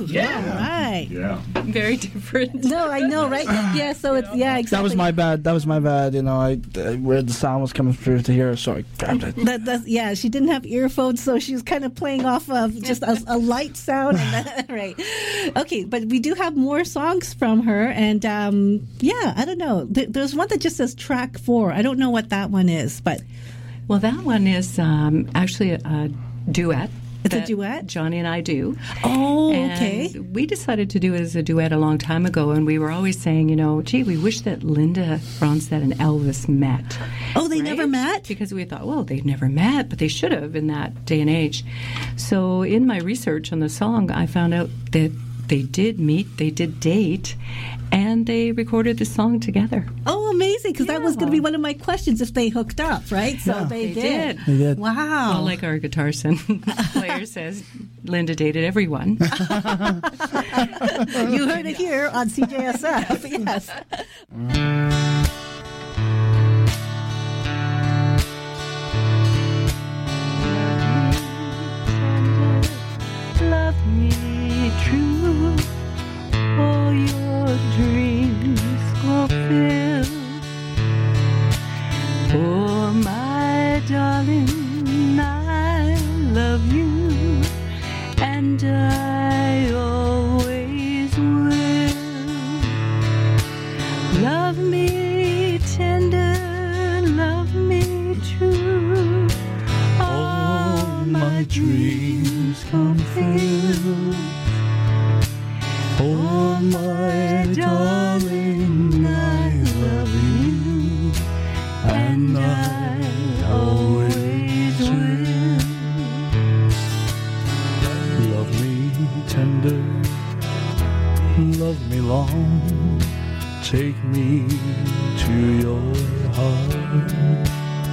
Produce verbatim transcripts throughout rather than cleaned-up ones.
too. Yeah. Right. Yeah. Very different. No, I know, right? Yeah, so it's, yeah, exactly. That was my bad. That was my bad. You know, I uh, where the sound was coming through to here, so I grabbed it. That, that's, yeah, she didn't have earphones, so she was kind of playing off of just a, a light sound. And that, right. Okay, but we do have more songs from her, and um, yeah, I don't know. There, there's one that just says track four. I don't know what that one is, but Well, that one is um, actually a, a duet. It's a that duet? Johnny and I do. oh, And okay. we decided to do it as a duet a long time ago, and we were always saying, you know, gee, we wish that Linda Ronstadt and Elvis met. Oh, they right? never met? Because we thought, well, they've never met, but they should have in that day and age. So in my research on the song, I found out that they did meet, they did date, and they recorded the song together. Oh, amazing! Because that was going to be one of my questions if they hooked up, right? So Yeah. they, They did. did. They did. Wow. Well, like our guitar son player says, Linda dated everyone. You heard it here on C J S F. Yes. Love me true, all your dreams fulfill. Oh, my darling, I love you, and I always will. Love me tender, love me true, all my dreams fulfill. Oh, my darling, I love you, and I always will. Love me tender, love me long, take me to your heart.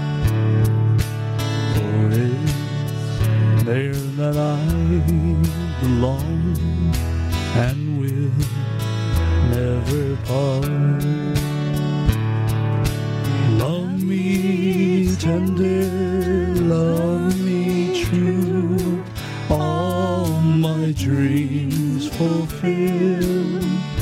For it's there that I belong, and will never part. Love me tender, love me true, all my dreams fulfill.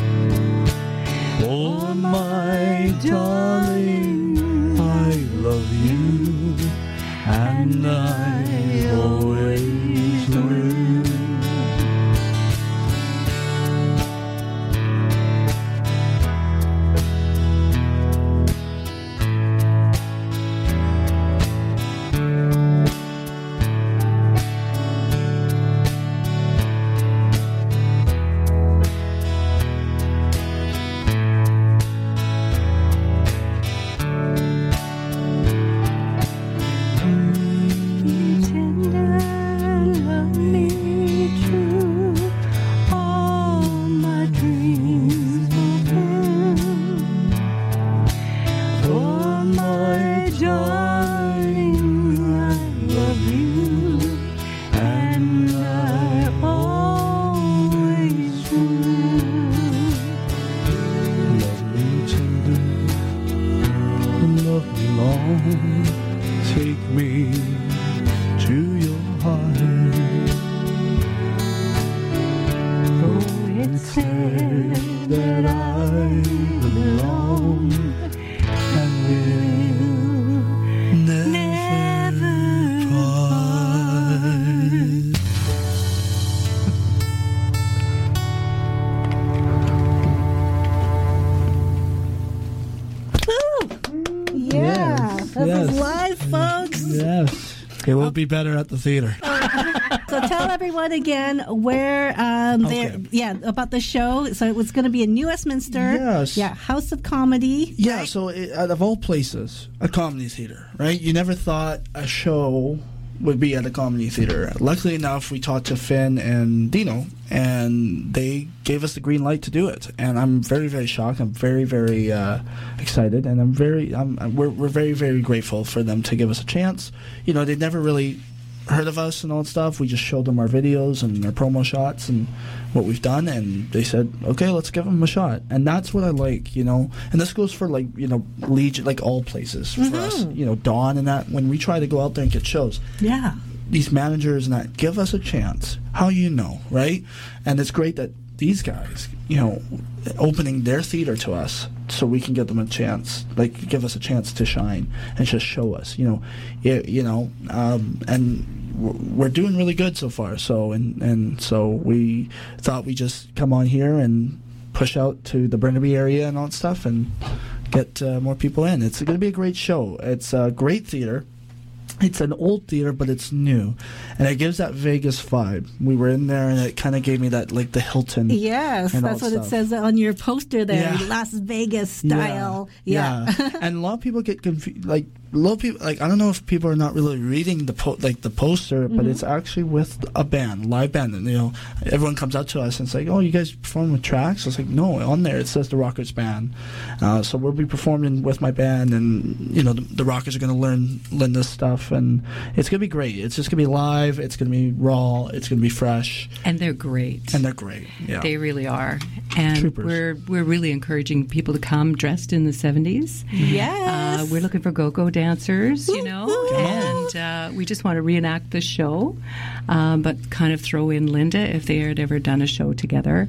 Oh, my darling, I love you, and I always will. Take me to your heart. Oh, it's there that I belong, and will never part. Yeah. That yes. was live, folks. Yes. It will be better at the theater. So tell everyone again where um, Okay. they're, yeah, about the show. So it was going to be in New Westminster. Yes. Yeah, House of Comedy. Yeah, right? so it, out of all places, a comedy theater, right? You never thought a show would be at a comedy theater. Luckily enough, we talked to Finn and Dino, and they gave us the green light to do it. And I'm very, very shocked. I'm very, very uh, excited, and I'm very, I'm, we're, we're very, very grateful for them to give us a chance. You know, they never really heard of us and all that stuff. We just showed them our videos and our promo shots and what we've done, and they said, okay, let's give them a shot. And that's what I like, you know. And this goes for, like, you know, Legion, like all places for Mm-hmm. us. You know, Dawn and that, when we try to go out there and get shows, Yeah. these managers and that give us a chance. How you know, right? And it's great that these guys, you know, opening their theater to us so we can give them a chance, like give us a chance to shine and just show us, you know, it, you know, um, and we're doing really good so far. So and and so we thought we just come on here and push out to the Burnaby area and all that stuff and get uh, more people in. It's going to be a great show. It's a great theater. It's an old theater, but it's new, and it gives that Vegas vibe. We were in there, and it kind of gave me that, like the Hilton. Yes, that's what stuff. It says on your poster there, yeah. Las Vegas style. Yeah, yeah. yeah. And a lot of people get confused. Like a lot of people, like I don't know if people are not really reading the po- like the poster, mm-hmm. but it's actually with a band, live band, and you know, everyone comes up to us and it's like, "Oh, you guys perform with tracks?" It's like, no, on there it says the Rockers Band. Uh, so we'll be performing with my band, and you know, the, the Rockers are going to learn learn this stuff. And it's going to be great. It's just going to be live. It's going to be raw. It's going to be fresh. And they're great. And they're great. Yeah. They really are. And Troopers. we're we're really encouraging people to come dressed in the seventies. Yes. Uh, we're looking for go-go dancers, you know, and uh, we just want to reenact the show, um, but kind of throw in Linda if they had ever done a show together.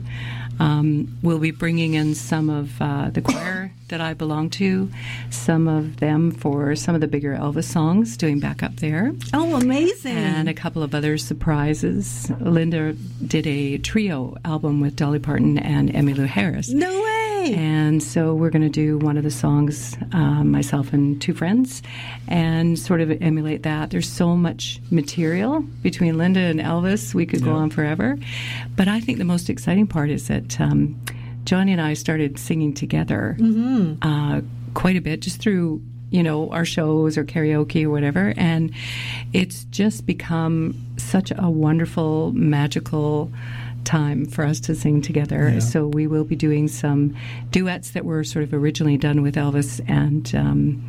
Um, we'll be bringing in some of uh, the choir that I belong to, some of them for some of the bigger Elvis songs, doing backup there. Oh, amazing. And a couple of other surprises. Linda did a trio album with Dolly Parton and Emmylou Harris. No way! And so we're going to do one of the songs, um, myself and two friends, and sort of emulate that. There's so much material between Linda and Elvis. We could yeah. go on forever. But I think the most exciting part is that um, Johnny and I started singing together mm-hmm. uh, quite a bit, just through, you know, our shows or karaoke or whatever. And it's just become such a wonderful, magical time for us to sing together. Yeah. So we will be doing some duets that were sort of originally done with Elvis and um,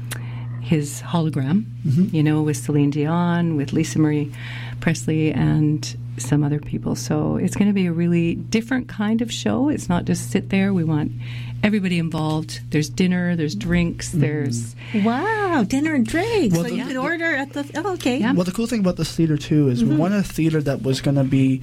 his hologram, mm-hmm. you know, with Celine Dion, with Lisa Marie Presley, and some other people. So it's going to be a really different kind of show. It's not just sit there. We want everybody involved. There's dinner, there's drinks, mm-hmm. there's... Wow, dinner and drinks. Well, so the, you could order at the... Oh, okay. Yeah. Well, the cool thing about this theater, too, is mm-hmm. we want a theater that was going to be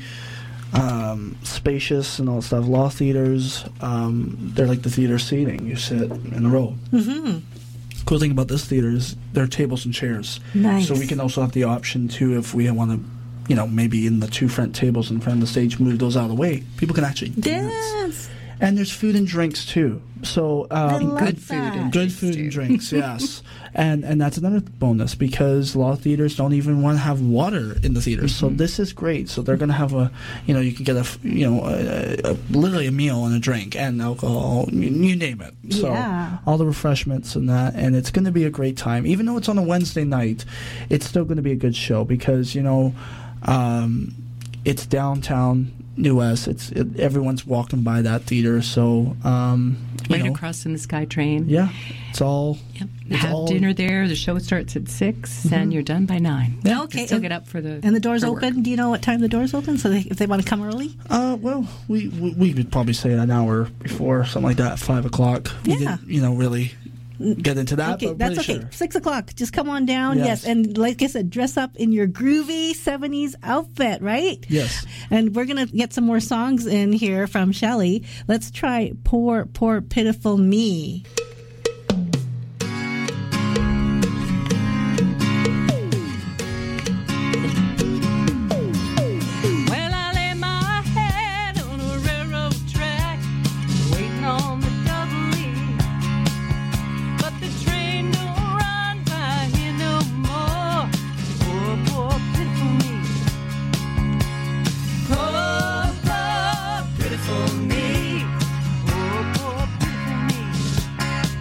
um, spacious and all that stuff. Law theaters, um, they're like the theater seating. You sit in a row. Mm-hmm. Cool thing about this theater is there are tables and chairs. Nice. So we can also have the option, too, if we want to, you know, maybe in the two front tables in front of the stage, move those out of the way. People can actually dance. Dance. And there's food and drinks, too. So um, I love good that. food and Good drinks, food too. and drinks, yes. And and that's another bonus because a lot of theaters don't even want to have water in the theaters. Mm-hmm. So this is great. So they're going to have a, you know, you can get a, you know, a, a, literally a meal and a drink and alcohol, you, you name it. So yeah. all the refreshments and that. And it's going to be a great time. Even though it's on a Wednesday night, it's still going to be a good show because, you know, um, it's downtown New West. It's it, everyone's walking by that theater, so um, you right know, across from the SkyTrain. Yeah, it's all. Yep. It's Have all, dinner there. The show starts at six, mm-hmm. and you're done by nine. Yeah. Okay. You still and, get up for the and the doors for open. work. Do you know what time the doors open? So they, if they want to come early. Uh, well, we, we we would probably say an hour before, something like that, five o'clock. We Yeah. didn't, you know, really get into that. Okay, but that's pretty okay. Sure. Six o'clock. Just come on down. Yes. Yes. And like I said, dress up in your groovy seventies outfit, right? Yes. And we're going to get some more songs in here from Shelley. Let's try Poor, Poor, Pitiful Me. Well, I lay my head on a railroad track, waiting on the double E. But the train don't run by here no more. Poor, poor, pitiful me. Poor, poor, pitiful me. Poor, poor, pitiful me.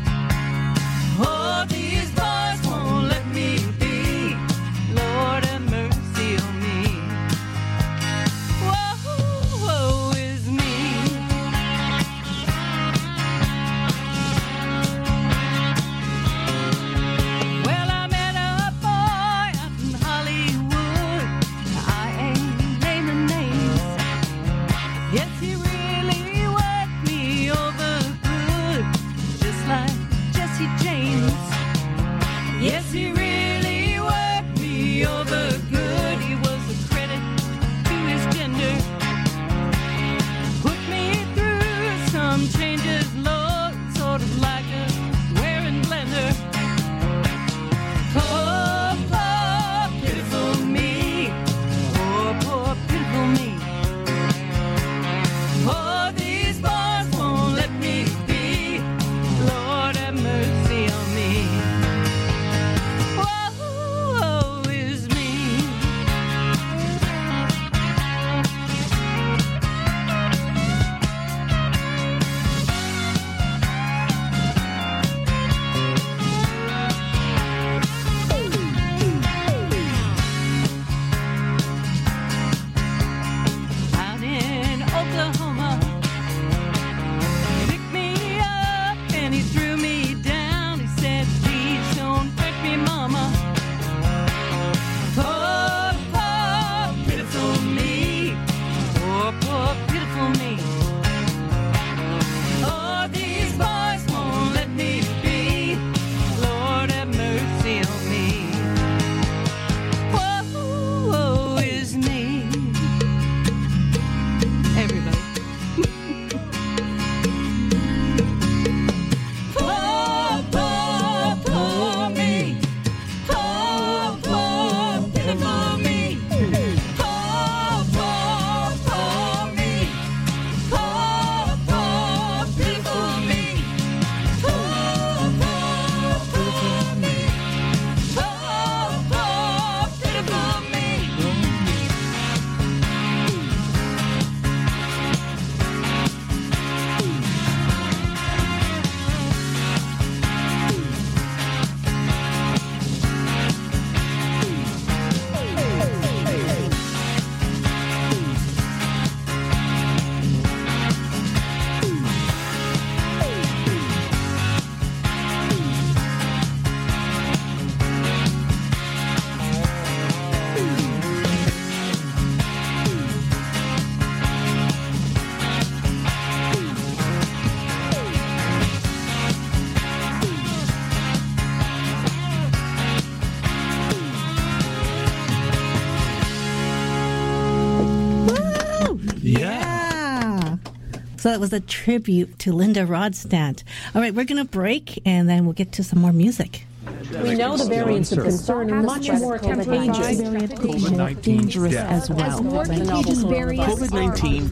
So that was a tribute to Linda Ronstadt. All right, we're going to break, and then we'll get to some more music. We know the variants of concern are much more contagious. COVID nineteen dangerous as well. As more contagious variants COVID nineteen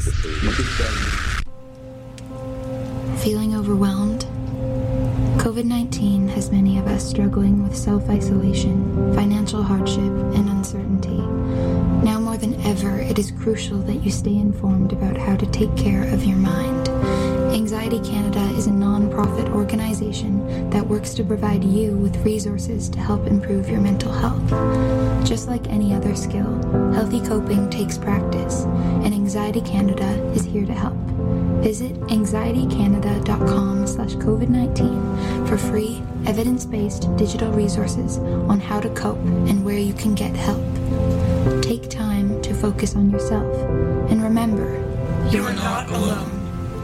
Feeling overwhelmed? COVID nineteen has many of us struggling with self-isolation, financial hardship, and uncertainty. Now more than ever, it is crucial that you stay informed about how to take care of your mind. Anxiety Canada is a non-profit organization that works to provide you with resources to help improve your mental health. Just like any other skill, healthy coping takes practice, and Anxiety Canada is here to help. Visit anxietycanada.com slash COVID-19 for free, evidence-based digital resources on how to cope and where you can get help. Take time to focus on yourself, and remember, you are not alone.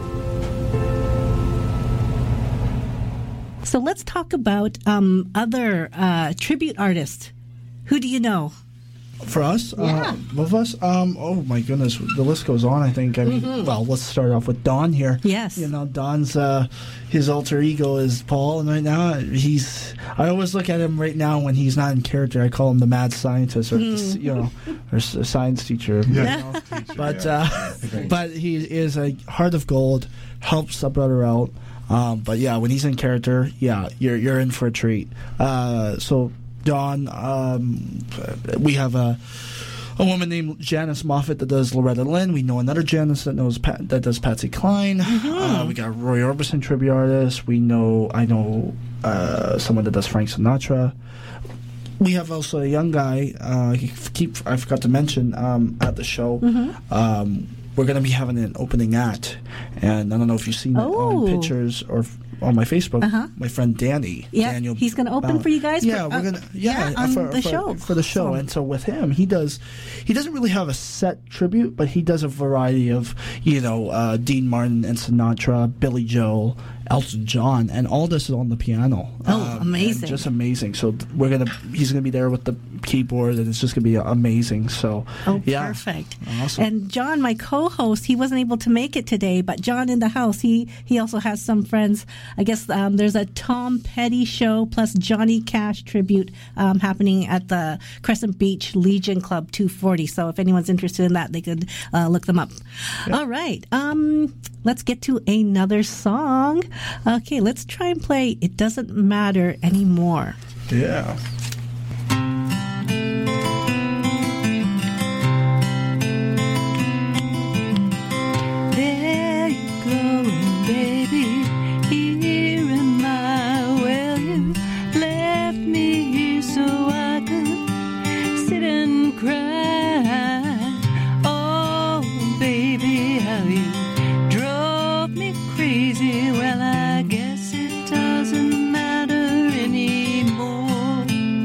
So let's talk about um, other uh, tribute artists. Who do you know? For us, Yeah. uh, both of us, um, oh my goodness, the list goes on. I think. I mean, Mm-hmm. well, let's start off with Don here. Yes. You know, Don's uh, his alter ego is Paul, and right now he's. I always look at him right now when he's not in character. I call him the mad scientist, or Mm. you know, or s- a science teacher. you Yeah. know. But uh, but he is a heart of gold. Helps a brother out. Um, but yeah, when he's in character, yeah, you're you're in for a treat. Uh, so. Don, um, we have a a woman named Janice Moffat that does Loretta Lynn. We know another Janice that knows Pat, that does Patsy Cline. Uh, we got Roy Orbison tribute artist. We know I know uh, someone that does Frank Sinatra. We have also a young guy. Uh, he keep I forgot to mention um, at the show. Um, we're going to be having an opening act, and I don't know if you've seen it Oh. on pictures or f- on my Facebook. Uh-huh. My friend Danny. Yeah, Daniel he's gonna open Ballard. for you guys Yeah, for- we're uh, gonna yeah, yeah, on for, the for- show. for the show. So- And so with him, he does he doesn't really have a set tribute, but he does a variety of you know uh, Dean Martin and Sinatra, Billy Joel, Elton John, and all this is on the piano. Oh, Um, and amazing. just amazing. So th- we're gonna he's gonna be there with the keyboard, and it's just gonna be amazing. So Oh, yeah, perfect. Awesome. And John, my co-host, he wasn't able to make it today, but John in the house, he he also has some friends. I guess um, there's a Tom Petty show plus Johnny Cash tribute um, happening at the Crescent Beach Legion Club two forty. So if anyone's interested in that, they could uh, look them up. All right. Um, let's get to another song. Okay, let's try and play It Doesn't Matter Anymore. yeah. There you go, baby. Here am I. Well, you left me here so I could sit and cry. Oh, baby, how you drove me crazy. Well, I guess it doesn't matter anymore.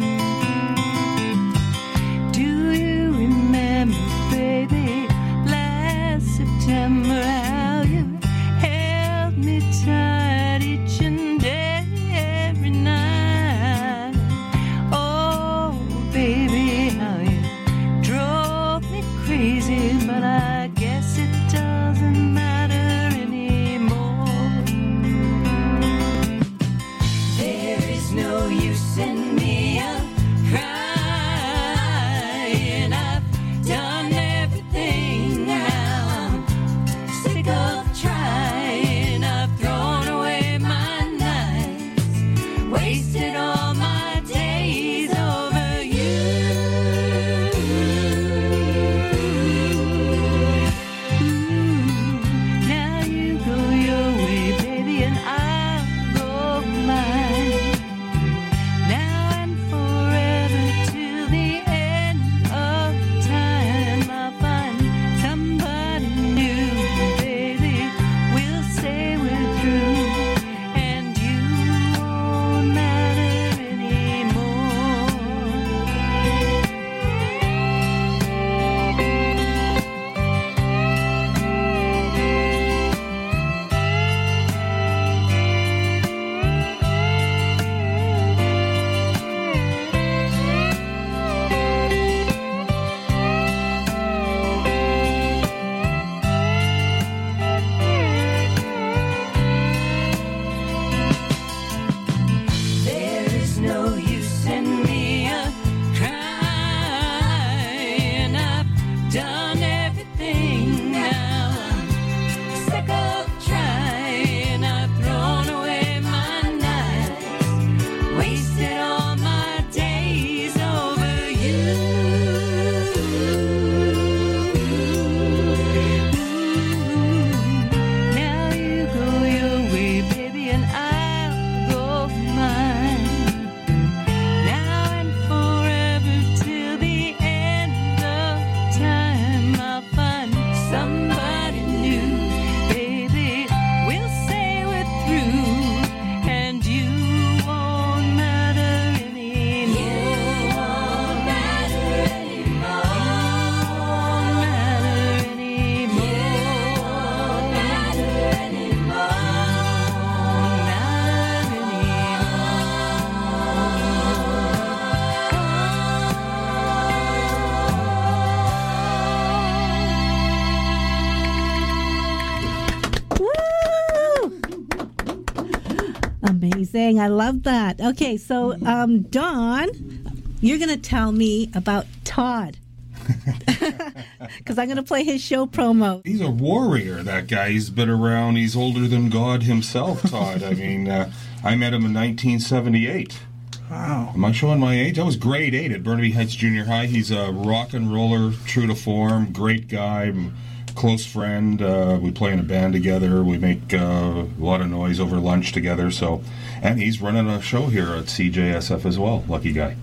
Amazing. I love that. Okay, so um, Dawn, you're going to tell me about Todd. Because I'm going to play his show promo. He's a warrior, that guy. He's been around. He's older than God himself, Todd. I mean, uh, I met him in nineteen seventy-eight. Wow. Am I showing my age? I was grade eight at Burnaby Heights Junior High. He's a rock and roller, true to form, great guy, close friend. Uh, we play in a band together. We make uh, a lot of noise over lunch together. So, and he's running a show here at C J S F as well. Lucky guy.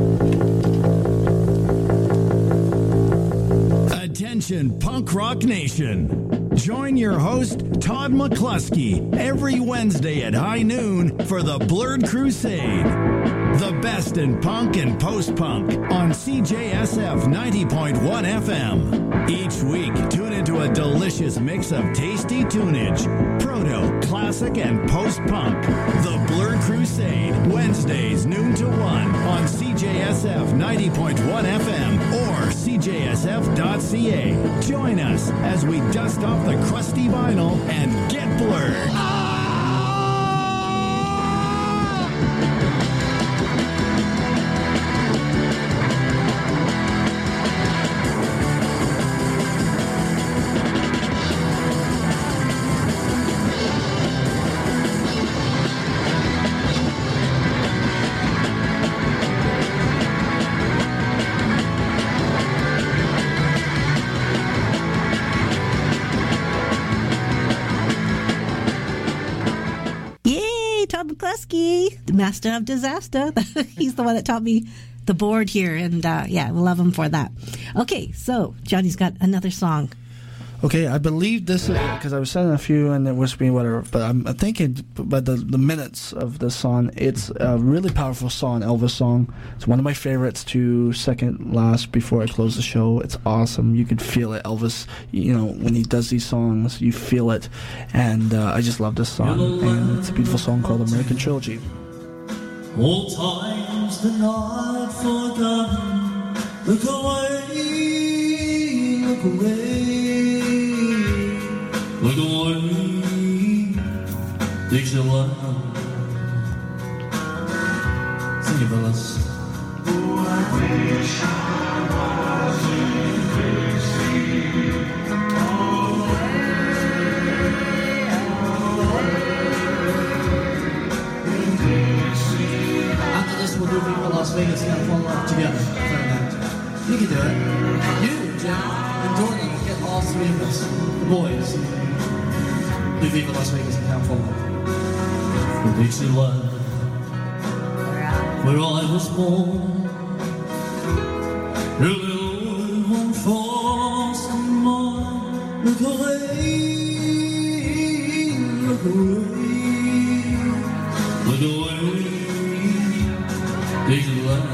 Attention, Punk Rock Nation. Join your host, Todd McCluskey, every Wednesday at high noon for the Blurred Crusade. The best in punk and post-punk on C J S F ninety point one F M. Each week, tune into a delicious mix of tasty tunage, proto, classic, and post-punk. The Blurred Crusade, Wednesdays, noon to one on C J S F ninety point one F M or C J S F dot C A. Join us as we dust off the crusty vinyl and get blurred. The master of disaster. He's the one that taught me the board here, and uh, yeah, we love him for that. Okay, so Johnny's got another song. Okay, I believe this is because I was sending a few and it was being whatever, but I'm thinking by the the minutes of this song, it's a really powerful song, Elvis song. It's one of my favorites to second last before I close the show. It's awesome. You could feel it. Elvis, you know, when he does these songs, you feel it, and uh, I just love this song. And it's a beautiful song called American Trilogy. Old times that not forgotten. Look away, look away. Look away, Dixieland. Sing it, fellas. Oh, I wish I was in Dixie. Oh, in Dixie. After this, we'll do Viva Las Vegas and fall off together. You can do it. You, Jim, and Jordan, get all three of us. The boys. Do Viva Las Vegas and have fun. For Dixieland, where I was born, really only one false and more. Look away, look away, look away, Dixieland.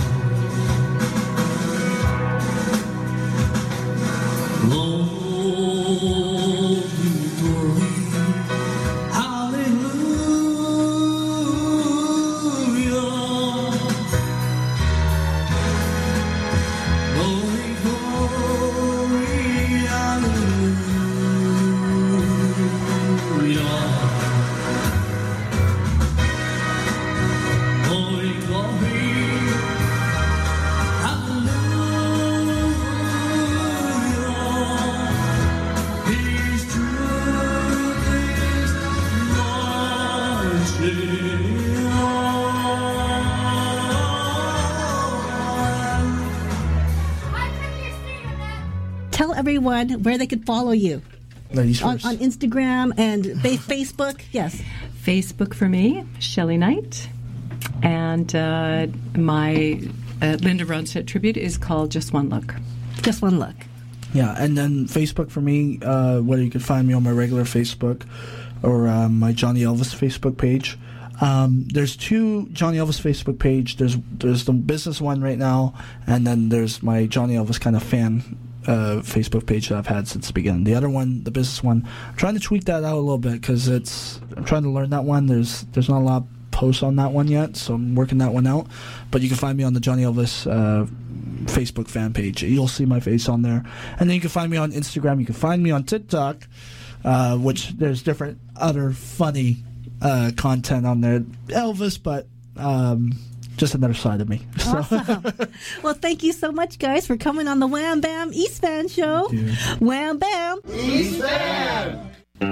Everyone where they could follow you on, on Instagram and ba- Facebook. Yes, Facebook for me, Shelley Knight, and uh, my uh, Linda Ronstadt tribute is called Just One Look. Just One Look. Yeah, and then Facebook for me, uh, whether you can find me on my regular Facebook or uh, my Johnny Elvis Facebook page. Um, there's two Johnny Elvis Facebook page. There's there's the business one right now, and then there's my Johnny Elvis kind of fan Uh, Facebook page that I've had since the beginning. The other one, the business one, I'm trying to tweak that out a little bit because it's I'm trying to learn that one. There's there's not a lot of posts on that one yet, so I'm working that one out. But you can find me on the Johnny Elvis uh, Facebook fan page. You'll see my face on there, and then you can find me on Instagram. You can find me on TikTok, uh, which there's different other funny uh, content on there. Elvis, but um, just another side of me. So. Awesome. Well, thank you so much, guys, for coming on the Wham Bam East Van Show. Wham Bam East Van.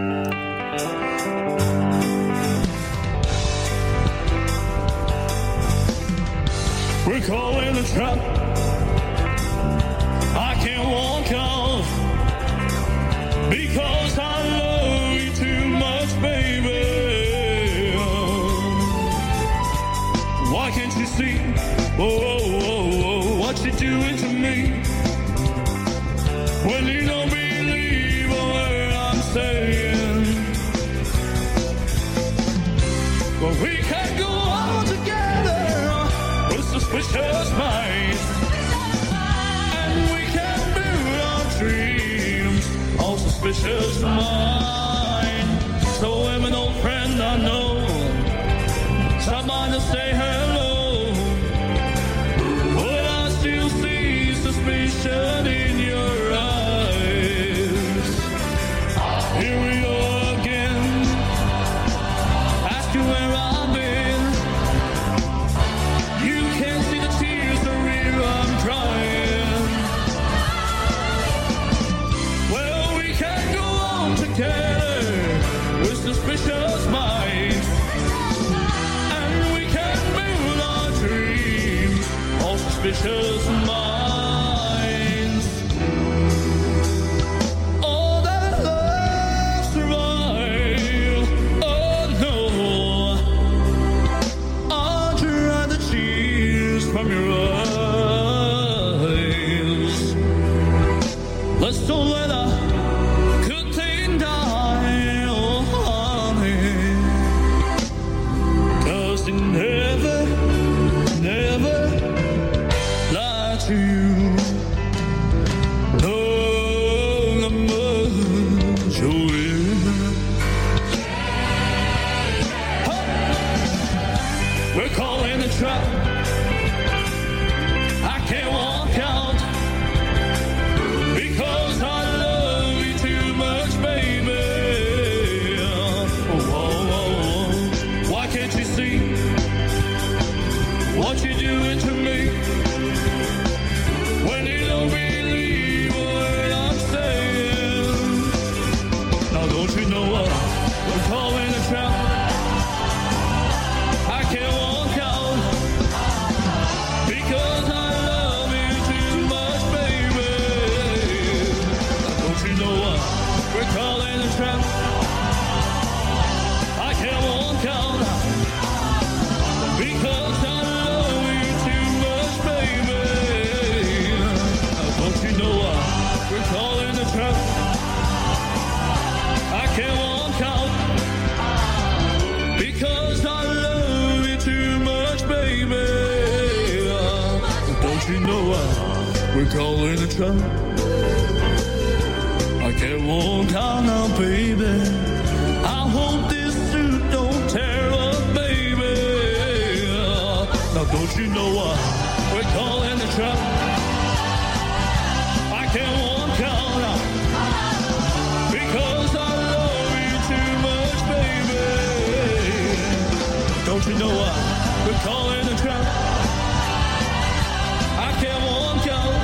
We're calling the trap. I can't walk out because I love you too much, baby. Why can't you see, oh, oh, oh, oh, what you're doing to me? When you don't believe what I'm saying. Well, we can't go on together with suspicious minds, and we can build our dreams on suspicious minds. So I'm an old friend I know, someone to say hello, but I still see suspicion in your eyes. Here we are again, ask you where I've been. You can't see the tears are real, I'm crying. Well, we can't go on together with suspicious minds, and we can build our dreams on suspicious minds. Oh, that love survive. Oh no, I'll dry the tears from your eyes. Let's don't let a good thing die, oh honey, 'cause it never, never lied to you. No, not much, oh yeah. Huh. We're calling a trap. I can't walk out because I love you too much, baby. Oh, oh, oh. Why can't you see what you're doing to me? When you don't believe what I'm saying. Now don't you know what we're calling a trap? I can't walk out because I love you too much, baby. Now don't you know what we're calling a trap? I can't walk out because I love you too much, baby. Now don't you know what we're calling a trap? I can't walk out because I love you too much, baby. Don't you know what we're calling a trap? I can't walk out now, baby. I hope this suit don't tear up, baby. Now don't you know what we're calling a trap? I can't walk out now because I love you too much, baby. Don't you know what we're calling a trap? I can't walk out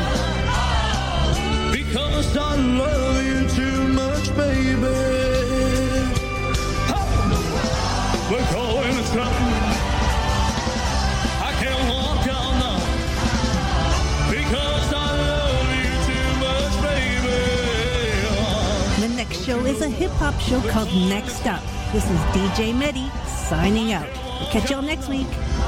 because I love you too much, baby. Ha! We're calling a trap. I can't walk out now because I love you too much, baby. The next show is a hip-hop show called Next Up. This is D J Mehdi signing out. We'll catch y'all next week.